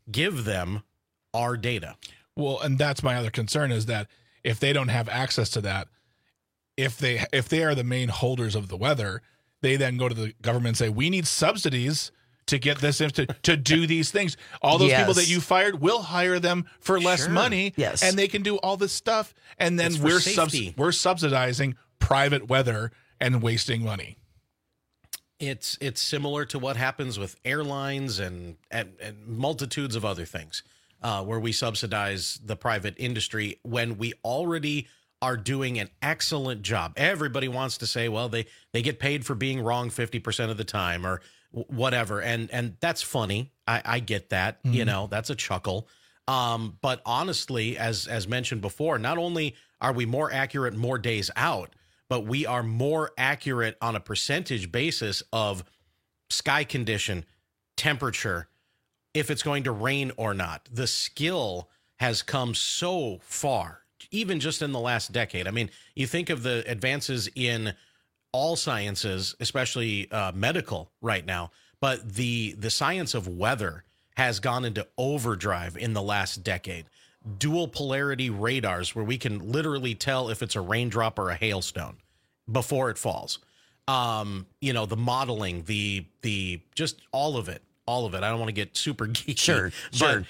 our data. Well, and that's my other concern, is that if they don't have access to that, if they are the main holders of the weather, they then go to the government and say, we need subsidies to get this to do these things. All those people that you fired, we'll hire them for less money, and they can do all this stuff. And then we're subsidizing private weather and wasting money. It's similar to what happens with airlines and multitudes of other things, where we subsidize the private industry when we already are doing an excellent job. Everybody wants to say, well, they get paid for being wrong 50% of the time or whatever. And that's funny. I get that. Mm-hmm. That's a chuckle. But honestly, as mentioned before, not only are we more accurate more days out, but we are more accurate on a percentage basis of sky condition, temperature, if it's going to rain or not. The skill has come so far, even just in the last decade. I mean, you think of the advances in all sciences, especially medical right now, but the science of weather has gone into overdrive in the last decade. Dual polarity radars, where we can literally tell if it's a raindrop or a hailstone before it falls. The modeling, the just all of it. I don't want to get super geeky. Sure. But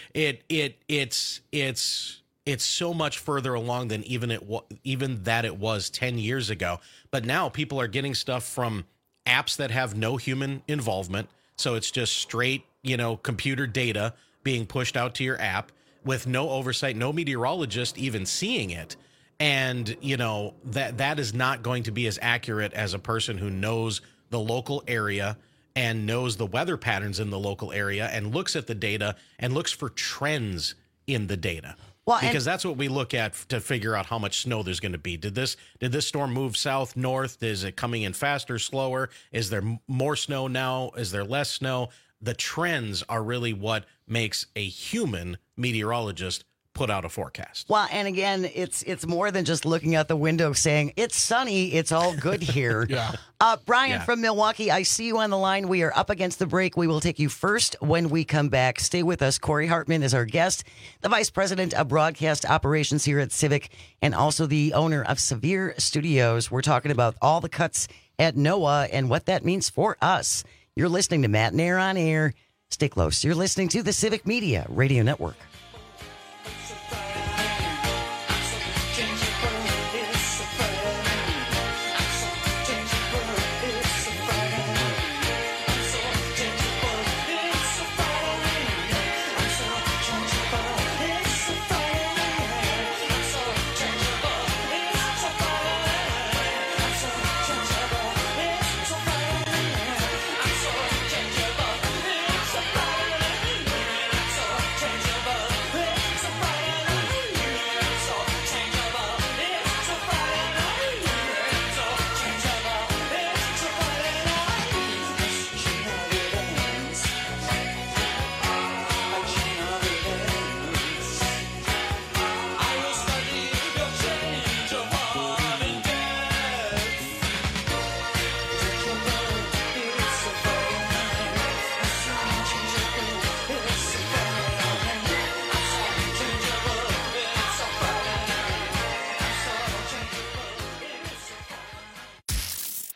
it's so much further along than even that it was 10 years ago. But now people are getting stuff from apps that have no human involvement. So it's just straight, computer data being pushed out to your app with no oversight, no meteorologist even seeing it. And, that is not going to be as accurate as a person who knows the local area and knows the weather patterns in the local area and looks at the data and looks for trends in the data. Well, because that's what we look at to figure out how much snow there's going to be. Did this storm move south, north? Is it coming in faster, slower? Is there more snow now? Is there less snow? The trends are really what makes a human meteorologist put out a forecast. Well, and again, it's more than just looking out the window saying, it's sunny, it's all good here. Yeah. Brian from Milwaukee, I see you on the line. We are up against the break. We will take you first when we come back. Stay with us. Corey Hartman is our guest, the Vice President of Broadcast Operations here at Civic, and also the owner of Severe Studios. We're talking about all the cuts at NOAA and what that means for us. You're listening to Matt and Air on Air. Stay close. You're listening to the Civic Media Radio Network.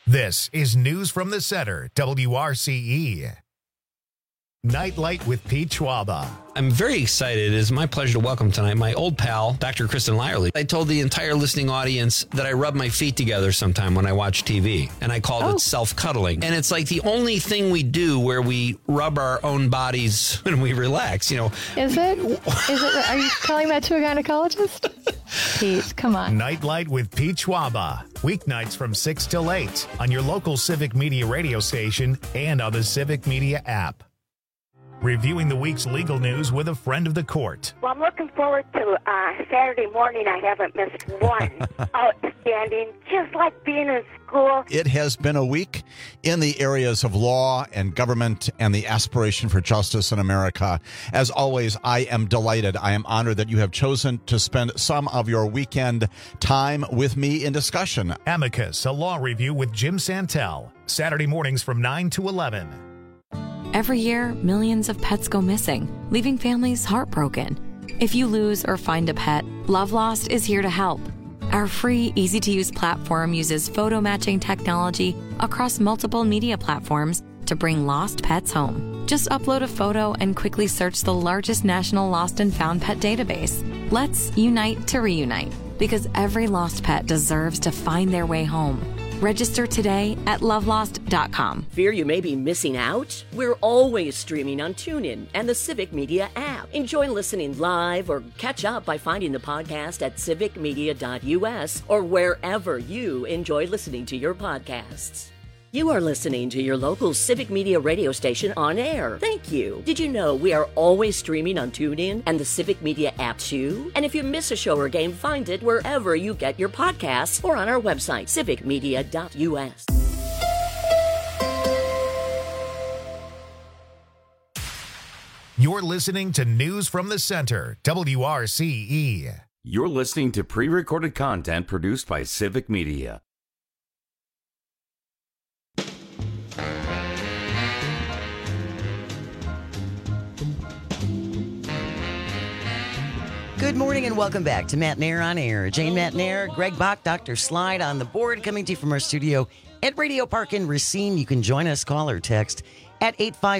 This is News from the Center, WRCE. Nightlight with Pete Schwaba. I'm very excited. It is my pleasure to welcome tonight my old pal, Dr. Kristen Lyerly. I told the entire listening audience that I rub my feet together sometime when I watch TV, and I called it self-cuddling. And it's like the only thing we do where we rub our own bodies when we relax, you know. Is it? Are you telling that to a gynecologist? Pete, come on. Nightlight with Pete Schwaba. Weeknights from 6 till 8 on your local Civic Media radio station and on the Civic Media app. Reviewing the week's legal news with a friend of the court. Well, I'm looking forward to Saturday morning. I haven't missed one. Outstanding, just like being in school. It has been a week in the areas of law and government and the aspiration for justice in America. As always, I am delighted. I am honored that you have chosen to spend some of your weekend time with me in discussion. Amicus, a law review with Jim Santel. Saturday mornings from 9 to 11. Every year, millions of pets go missing, leaving families heartbroken. If you lose or find a pet, Love Lost is here to help. Our free, easy-to-use platform uses photo matching technology across multiple media platforms to bring lost pets home. Just upload a photo and quickly search the largest national lost and found pet database. Let's unite to reunite, because every lost pet deserves to find their way home. Register today at lovelost.com. Fear you may be missing out? We're always streaming on TuneIn and the Civic Media app. Enjoy listening live or catch up by finding the podcast at civicmedia.us or wherever you enjoy listening to your podcasts. You are listening to your local Civic Media radio station on air. Thank you. Did you know we are always streaming on TuneIn and the Civic Media app too? And if you miss a show or game, find it wherever you get your podcasts or on our website, civicmedia.us. You're listening to News from the Center, WRCE. You're listening to pre-recorded content produced by Civic Media. Good morning and welcome back to Matt Nair on Air. Jane Matt Nair, Greg Bach, Dr. Slide on the board, coming to you from our studio at Radio Park in Racine. You can join us, call or text at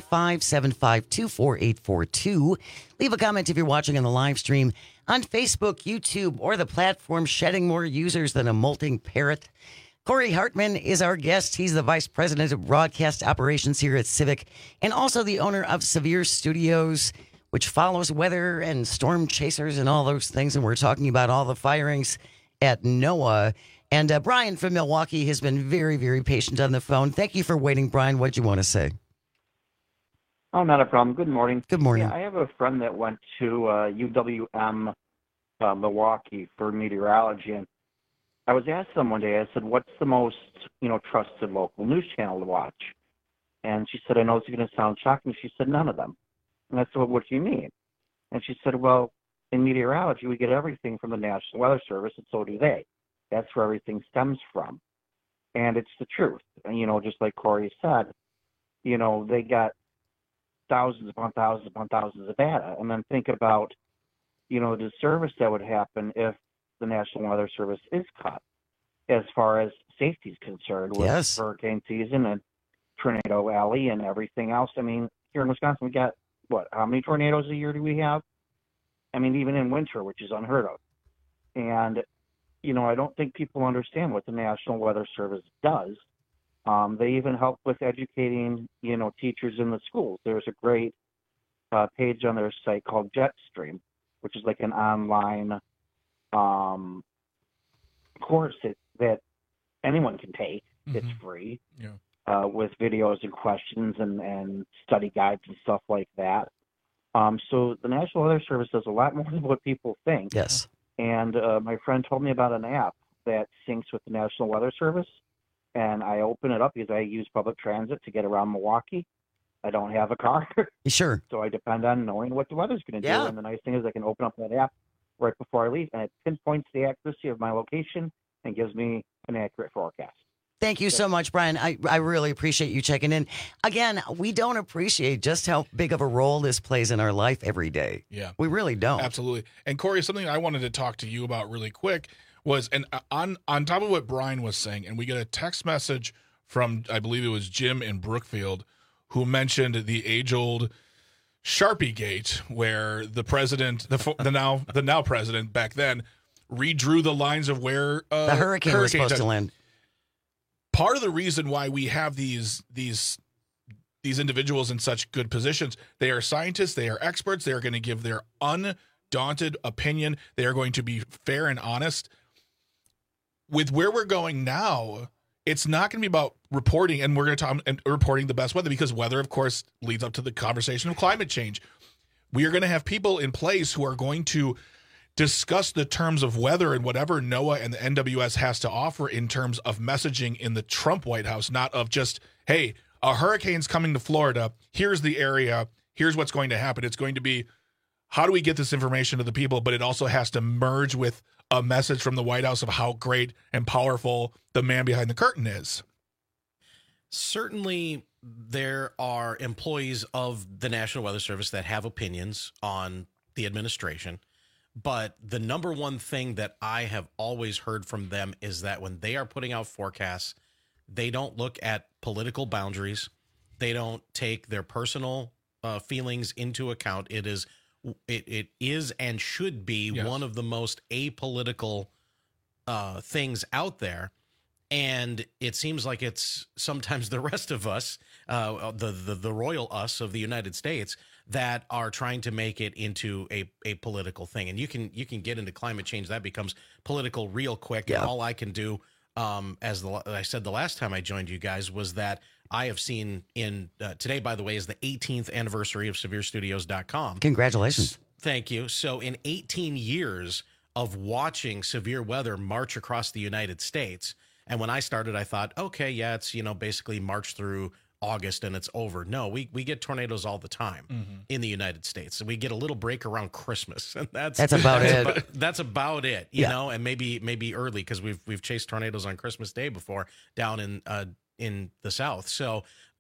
855-752-4842. Leave a comment if you're watching on the live stream on Facebook, YouTube, or the platform shedding more users than a molting parrot. Corey Hartman is our guest. He's the Vice President of Broadcast Operations here at Civic and also the owner of Severe Studios, which follows weather and storm chasers and all those things. And we're talking about all the firings at NOAA. And Brian from Milwaukee has been very, very patient on the phone. Thank you for waiting, Brian. What do you want to say? Oh, not a problem. Good morning. Good morning. Yeah, I have a friend that went to UWM Milwaukee for meteorology. And I was asked them one day, I said, what's the most, trusted local news channel to watch? And she said, I know it's going to sound shocking. She said, none of them. And I said, well, what do you mean? And she said, well, in meteorology, we get everything from the National Weather Service, and so do they. That's where everything stems from. And it's the truth. And, just like Corey said, they got thousands upon thousands upon thousands of data. And then think about, the disservice that would happen if the National Weather Service is cut as far as safety is concerned with hurricane season and Tornado Alley and everything else. I mean, here in Wisconsin, we got, how many tornadoes a year do we have? I mean, even in winter, which is unheard of. And, I don't think people understand what the National Weather Service does. They even help with educating, teachers in the schools. There's a great page on their site called Jetstream, which is like an online course that anyone can take. Mm-hmm. It's free. Yeah. With videos and questions and study guides and stuff like that. So the National Weather Service does a lot more than what people think. Yes. And my friend told me about an app that syncs with the National Weather Service. And I open it up because I use public transit to get around Milwaukee. I don't have a car. Sure. So I depend on knowing what the weather's going to do. And the nice thing is I can open up that app right before I leave, and it pinpoints the accuracy of my location and gives me an accurate forecast. Thank you so much, Brian. I really appreciate you checking in. Again, we don't appreciate just how big of a role this plays in our life every day. Yeah. We really don't. Absolutely. And Corey, something I wanted to talk to you about really quick was, and on top of what Brian was saying, and we get a text message from, I believe it was Jim in Brookfield, who mentioned the age-old Sharpie Gate, where the president, the now president back then, redrew the lines of where the hurricane was supposed to land. Part of the reason why we have these individuals in such good positions, they are scientists, they are experts, they are going to give their undaunted opinion, they are going to be fair and honest. With where we're going now, it's not going to be about reporting, and we're going to talk and reporting the best weather, because weather, of course, leads up to the conversation of climate change. We are going to have people in place who are going to discuss the terms of weather and whatever NOAA and the NWS has to offer in terms of messaging in the Trump White House, not of just, hey, a hurricane's coming to Florida, here's the area, here's what's going to happen. It's going to be, how do we get this information to the people? But it also has to merge with a message from the White House of how great and powerful the man behind the curtain is. Certainly, there are employees of the National Weather Service that have opinions on the administration. But the number one thing that I have always heard from them is that when they are putting out forecasts, they don't look at political boundaries. They don't take their personal feelings into account. It is and should be one of the most apolitical things out there. And it seems like it's sometimes the rest of us, the royal us of the United States, that are trying to make it into a political thing. And you can get into climate change, that becomes political real quick. Yeah. And all I can do, as I said the last time I joined you guys, was that I have seen in today, by the way, is the 18th anniversary of SevereStudios.com. Congratulations. Thank you. So in 18 years of watching severe weather march across the United States, and when I started, I thought, okay, yeah, it's, basically March through August and it's over. No, we get tornadoes all the time in the United States. And we get a little break around Christmas, and that's about it. That's about it, you know, and maybe early, because we've chased tornadoes on Christmas Day before down in the South. So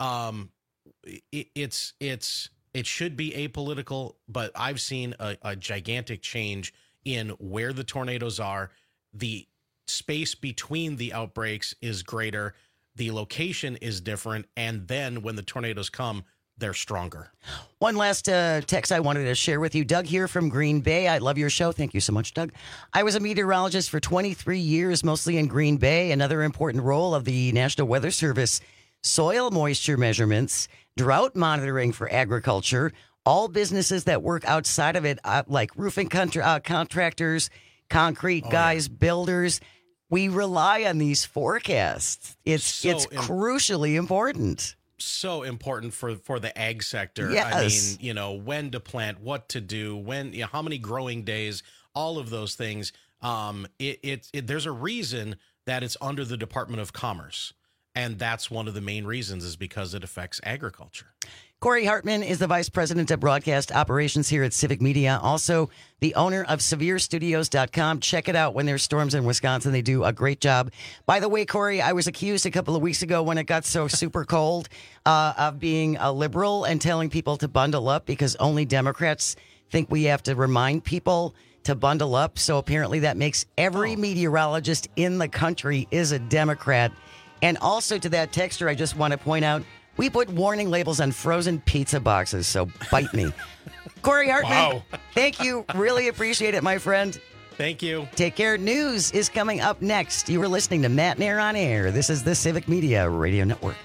it should be apolitical, but I've seen a gigantic change in where the tornadoes are. The space between the outbreaks is greater. The location is different. And then when the tornadoes come, they're stronger. One last text I wanted to share with you. Doug here from Green Bay. I love your show. Thank you so much, Doug. I was a meteorologist for 23 years, mostly in Green Bay. Another important role of the National Weather Service: soil moisture measurements, drought monitoring for agriculture, all businesses that work outside of it, like roofing contractors, concrete guys, builders. We rely on these forecasts. It's crucially important. So important for the ag sector. Yes. I mean, when to plant, what to do, how many growing days, all of those things. There's a reason that it's under the Department of Commerce. And that's one of the main reasons, is because it affects agriculture. Corey Hartman is the Vice President of Broadcast Operations here at Civic Media. Also, the owner of SevereStudios.com. Check it out when there's storms in Wisconsin. They do a great job. By the way, Corey, I was accused a couple of weeks ago when it got so super cold of being a liberal and telling people to bundle up, because only Democrats think we have to remind people to bundle up. So apparently that makes every meteorologist in the country is a Democrat. And also, to that texter, I just want to point out, we put warning labels on frozen pizza boxes, so bite me. Corey Hartman, Thank you. Really appreciate it, my friend. Thank you. Take care. News is coming up next. You were listening to Matt Nair on Air. This is the Civic Media Radio Network.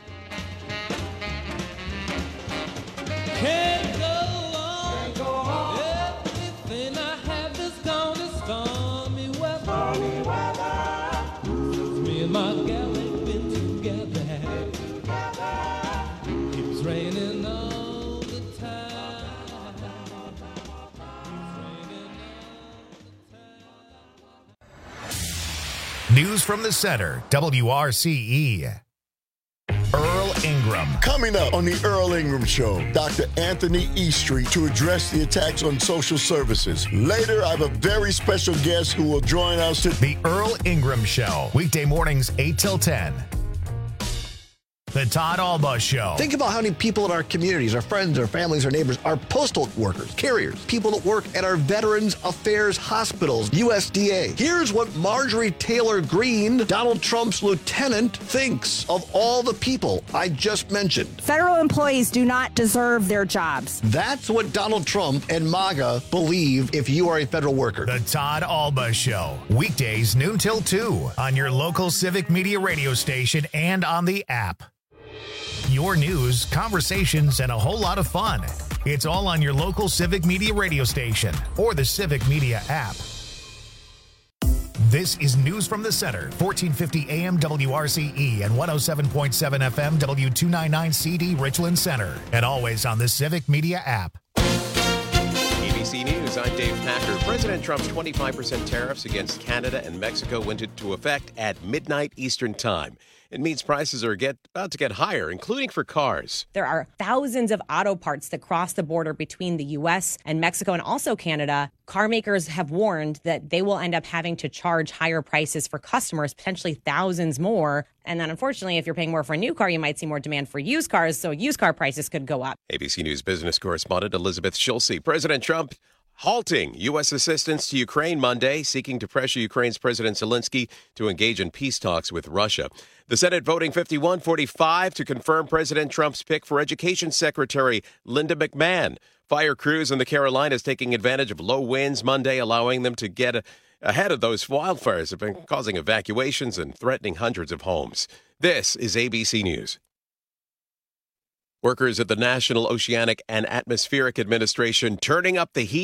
News from the center, WRCE. Earl Ingram. Coming up on the Earl Ingram Show, Dr. Anthony Eastry to address the attacks on social services. Later, I have a very special guest who will join us. The Earl Ingram Show, weekday mornings 8 till 10. The Todd Alba Show. Think about how many people in our communities, our friends, our families, our neighbors, are postal workers, carriers, people that work at our Veterans Affairs hospitals, USDA. Here's what Marjorie Taylor Greene, Donald Trump's lieutenant, thinks of all the people I just mentioned. Federal employees do not deserve their jobs. That's what Donald Trump and MAGA believe if you are a federal worker. The Todd Alba Show. Weekdays noon till 2 on your local Civic Media radio station and on the app. Your news, conversations, and a whole lot of fun. It's all on your local Civic Media radio station or the Civic Media app. This is News from the Center, 1450 AM WRCE and 107.7 FM W299 CD Richland Center, and always on the Civic Media app. ABC News, I'm Dave Packer. President Trump's 25% tariffs against Canada and Mexico went into effect at midnight Eastern Time. It means prices are about to get higher, including for cars. There are thousands of auto parts that cross the border between the U.S. and Mexico and also Canada. Car makers have warned that they will end up having to charge higher prices for customers, potentially thousands more. And then, unfortunately, if you're paying more for a new car, you might see more demand for used cars, so used car prices could go up. ABC News business correspondent Elizabeth Schulze. President Trump halting U.S. assistance to Ukraine Monday, seeking to pressure Ukraine's President Zelensky to engage in peace talks with Russia. The Senate voting 51-45 to confirm President Trump's pick for Education Secretary Linda McMahon. Fire crews in the Carolinas taking advantage of low winds Monday, allowing them to get ahead of those wildfires that have been causing evacuations and threatening hundreds of homes. This is ABC News. Workers at the National Oceanic and Atmospheric Administration turning up the heat